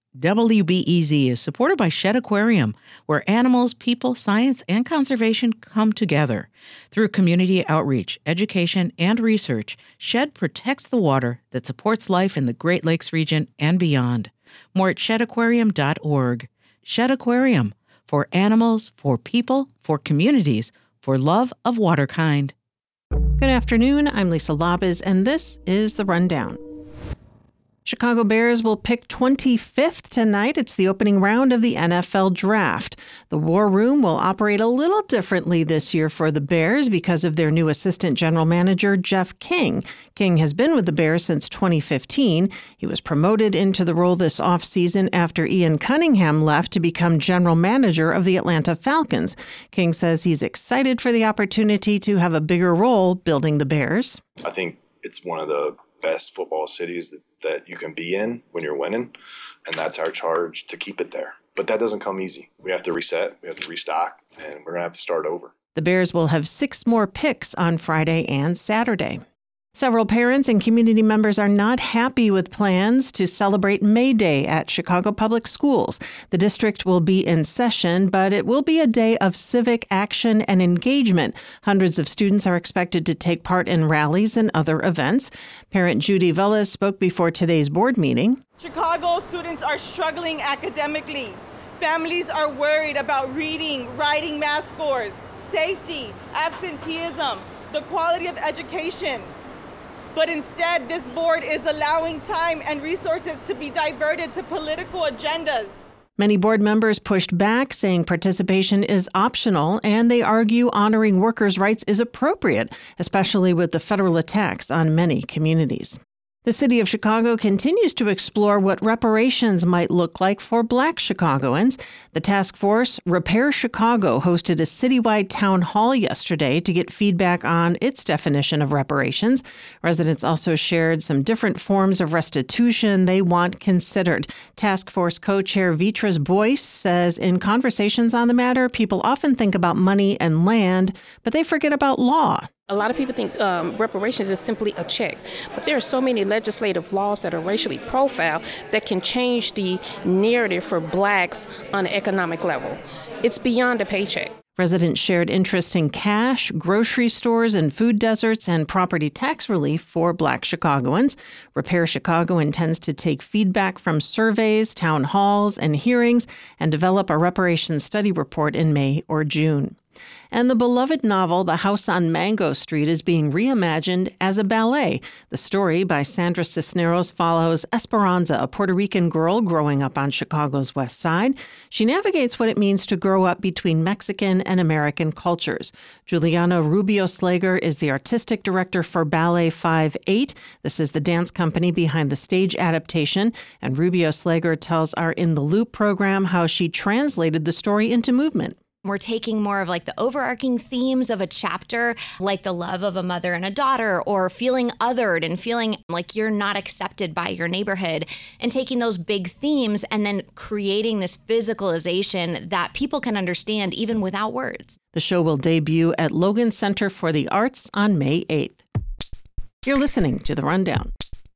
WBEZ is supported by Shed Aquarium, where animals, people, science, and conservation come together. Through community outreach, education, and research, Shed protects the water that supports life in the Great Lakes region and beyond. More at shedaquarium.org. Shed Aquarium, for animals, for people, for communities, for love of water kind. Good afternoon, I'm Lisa Labez, and this is The Rundown. Chicago Bears will pick 25th tonight. It's the opening round of the NFL Draft. The War Room will operate a little differently this year for the Bears because of their new assistant general manager, Jeff King. King has been with the Bears since 2015. He was promoted into the role this offseason after Ian Cunningham left to become general manager of the Atlanta Falcons. King says he's excited for the opportunity to have a bigger role building the Bears. I think it's one of the best football cities that you can be in when you're winning, and that's our charge to keep it there. But that doesn't come easy. We have to reset, we have to restock, and we're going to have to start over. The Bears will have 6 more picks on Friday and Saturday. Several parents and community members are not happy with plans to celebrate May Day at Chicago Public Schools. The district will be in session, but it will be a day of civic action and engagement. Hundreds of students are expected to take part in rallies and other events. Parent Judy Velez spoke before today's board meeting. Chicago students are struggling academically. Families are worried about reading, writing, math scores, safety, absenteeism, the quality of education. But instead, this board is allowing time and resources to be diverted to political agendas. Many board members pushed back, saying participation is optional, and they argue honoring workers' rights is appropriate, especially with the federal attacks on many communities. The city of Chicago continues to explore what reparations might look like for Black Chicagoans. The task force, Repair Chicago, hosted a citywide town hall yesterday to get feedback on its definition of reparations. Residents also shared some different forms of restitution they want considered. Task force co-chair Vitras Boyce says in conversations on the matter, people often think about money and land, but they forget about law. A lot of people think reparations is simply a check, but there are so many legislative laws that are racially profiled that can change the narrative for Blacks on an economic level. It's beyond a paycheck. Residents shared interest in cash, grocery stores, and food deserts, and property tax relief for Black Chicagoans. Repair Chicago intends to take feedback from surveys, town halls, and hearings, and develop a reparations study report in May or June. And the beloved novel The House on Mango Street is being reimagined as a ballet. The story by Sandra Cisneros follows Esperanza, a Puerto Rican girl growing up on Chicago's West Side. She navigates what it means to grow up between Mexican and American cultures. Juliana Rubio Slager is the artistic director for Ballet 5-8. This is the dance company behind the stage adaptation. And Rubio Slager tells our In the Loop program how she translated the story into movement. We're taking more of like the overarching themes of a chapter, like the love of a mother and a daughter, or feeling othered and feeling like you're not accepted by your neighborhood, and taking those big themes and then creating this physicalization that people can understand even without words. The show will debut at Logan Center for the Arts on May 8th. You're listening to The Rundown.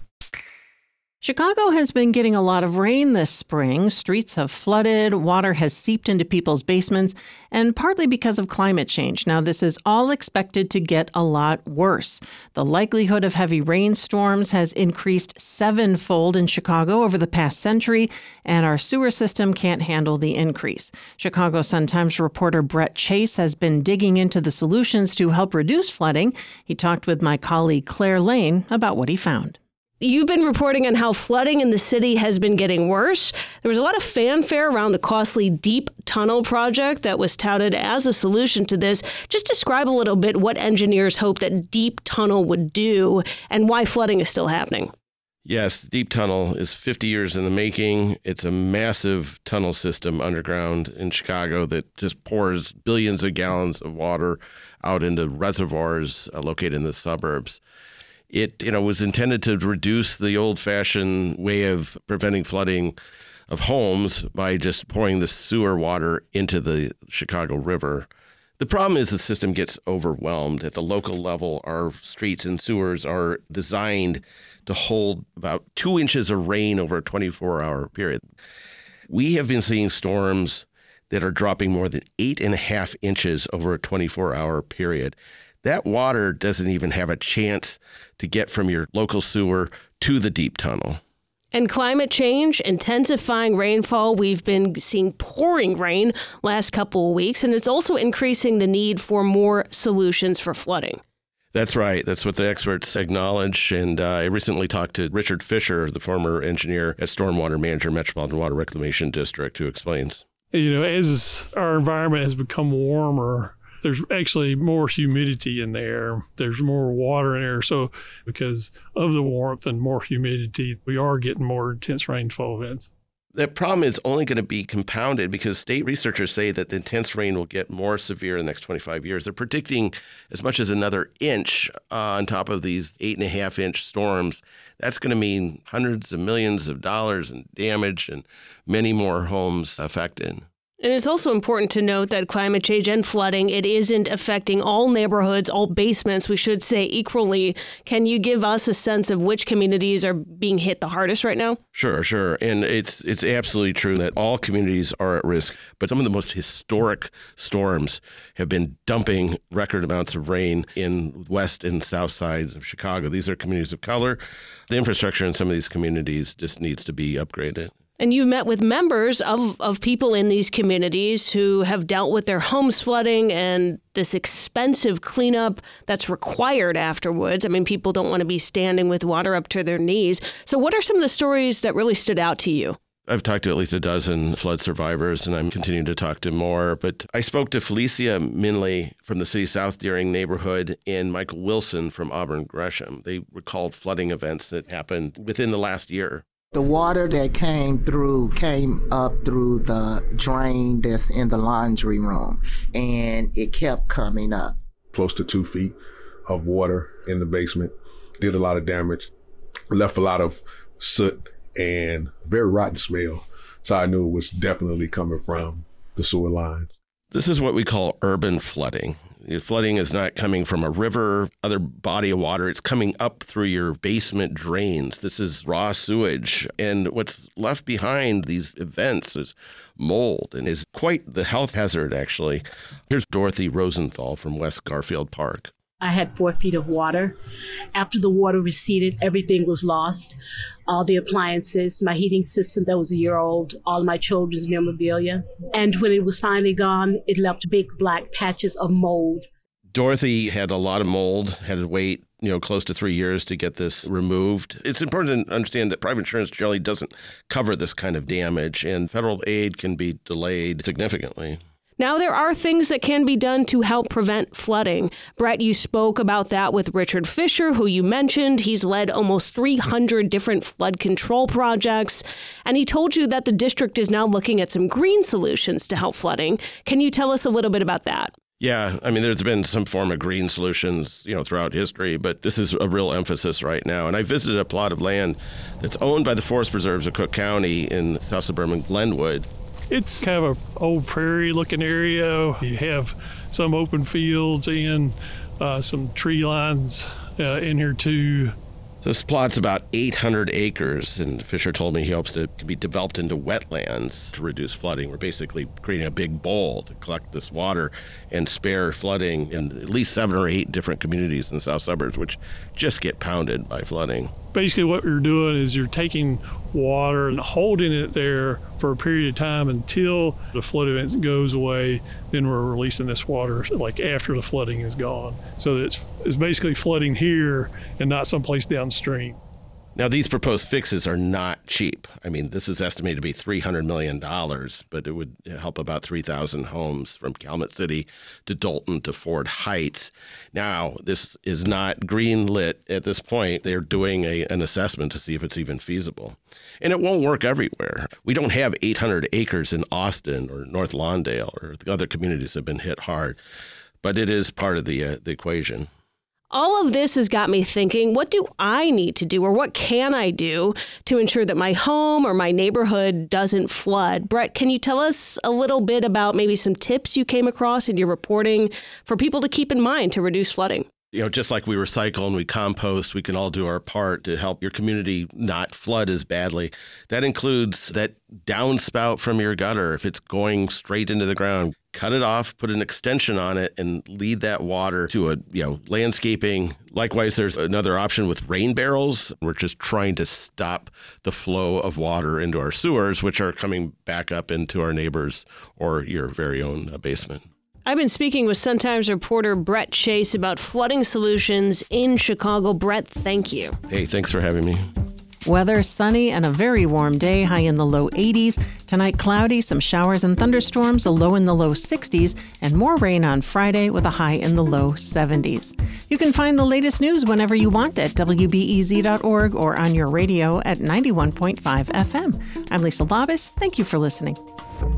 Chicago has been getting a lot of rain this spring. Streets have flooded, water has seeped into people's basements, and partly because of climate change. Now, this is all expected to get a lot worse. The likelihood of heavy rainstorms has increased 7-fold in Chicago over the past century, and our sewer system can't handle the increase. Chicago Sun-Times reporter Brett Chase has been digging into the solutions to help reduce flooding. He talked with my colleague Claire Lane about what he found. You've been reporting on how flooding in the city has been getting worse. There was a lot of fanfare around the costly Deep Tunnel project that was touted as a solution to this. Just describe a little bit what engineers hope that Deep Tunnel would do and why flooding is still happening. Yes, Deep Tunnel is 50 years in the making. It's a massive tunnel system underground in Chicago that just pours billions of gallons of water out into reservoirs located in the suburbs. It, was intended to reduce the old-fashioned way of preventing flooding of homes by just pouring the sewer water into the Chicago River. The problem is the system gets overwhelmed. At the local level, our streets and sewers are designed to hold about 2 inches of rain over a 24-hour period. We have been seeing storms that are dropping more than 8.5 inches over a 24-hour period. That water doesn't even have a chance to get from your local sewer to the deep tunnel. And climate change, intensifying rainfall. We've been seeing pouring rain last couple of weeks, and it's also increasing the need for more solutions for flooding. That's right. That's what the experts acknowledge. And I recently talked to Richard Fisher, the former engineer at Stormwater Manager, Metropolitan Water Reclamation District, who explains. As our environment has become warmer, there's actually more humidity in the air. There's more water in there. So because of the warmth and more humidity, we are getting more intense rainfall events. That problem is only going to be compounded because state researchers say that the intense rain will get more severe in the next 25 years. They're predicting as much as another inch on top of these 8.5-inch storms. That's going to mean hundreds of millions of dollars in damage and many more homes affected. And it's also important to note that climate change and flooding, it isn't affecting all neighborhoods, all basements, we should say, equally. Can you give us a sense of which communities are being hit the hardest right now? Sure. And it's absolutely true that all communities are at risk, but some of the most historic storms have been dumping record amounts of rain in west and south sides of Chicago. These are communities of color. The infrastructure in some of these communities just needs to be upgraded. And you've met with members of people in these communities who have dealt with their homes flooding and this expensive cleanup that's required afterwards. I mean, people don't want to be standing with water up to their knees. So what are some of the stories that really stood out to you? I've talked to at least a dozen flood survivors, and I'm continuing to talk to more. But I spoke to Felicia Minley from the City South Deering neighborhood and Michael Wilson from Auburn Gresham. They recalled flooding events that happened within the last year. The water that came up through the drain that's in the laundry room, and it kept coming up. Close to 2 feet of water in the basement, did a lot of damage, left a lot of soot and very rotten smell. So I knew it was definitely coming from the sewer lines. This is what we call urban flooding. Flooding is not coming from a river, other body of water. It's coming up through your basement drains. This is raw sewage. And what's left behind these events is mold and is quite the health hazard, actually. Here's Dorothy Rosenthal from West Garfield Park. I had 4 feet of water. After the water receded, everything was lost. All the appliances, my heating system that was a year old, all my children's memorabilia. And when it was finally gone, it left big black patches of mold. Dorothy had a lot of mold, had to wait, close to 3 years to get this removed. It's important to understand that private insurance generally doesn't cover this kind of damage, and federal aid can be delayed significantly. Now, there are things that can be done to help prevent flooding. Brett, you spoke about that with Richard Fisher, who you mentioned. He's led almost 300 different flood control projects, and he told you that the district is now looking at some green solutions to help flooding. Can you tell us a little bit about that? Yeah, I mean, there's been some form of green solutions, throughout history, but this is a real emphasis right now. And I visited a plot of land that's owned by the Forest Preserves of Cook County in South Suburban Glenwood. It's kind of an old prairie-looking area. You have some open fields and some tree lines in here, too. This plot's about 800 acres, and Fisher told me he hopes to be developed into wetlands to reduce flooding. We're basically creating a big bowl to collect this water and spare flooding in at least 7 or 8 different communities in the south suburbs, which just get pounded by flooding. Basically what you're doing is you're taking water and holding it there for a period of time until the flood event goes away. Then we're releasing this water like after the flooding is gone. So it's basically flooding here and not someplace downstream. Now, these proposed fixes are not cheap. I mean, this is estimated to be $300 million, but it would help about 3,000 homes from Calumet City to Dalton to Ford Heights. Now, this is not green lit at this point. They're doing an assessment to see if it's even feasible. And it won't work everywhere. We don't have 800 acres in Austin or North Lawndale or the other communities that have been hit hard, but it is part of the equation. All of this has got me thinking, what do I need to do or what can I do to ensure that my home or my neighborhood doesn't flood? Brett, can you tell us a little bit about maybe some tips you came across in your reporting for people to keep in mind to reduce flooding? Just like we recycle and we compost, we can all do our part to help your community not flood as badly. That includes that downspout from your gutter. If it's going straight into the ground, cut it off, put an extension on it, and lead that water to landscaping. Likewise, there's another option with rain barrels. We're just trying to stop the flow of water into our sewers, which are coming back up into our neighbors or your very own basement. I've been speaking with Sun-Times reporter Brett Chase about flooding solutions in Chicago. Brett, thank you. Hey, thanks for having me. Weather sunny and a very warm day, high in the low 80s. Tonight cloudy, some showers and thunderstorms, a low in the low 60s, and more rain on Friday with a high in the low 70s. You can find the latest news whenever you want at WBEZ.org or on your radio at 91.5 FM. I'm Lisa Labus. Thank you for listening.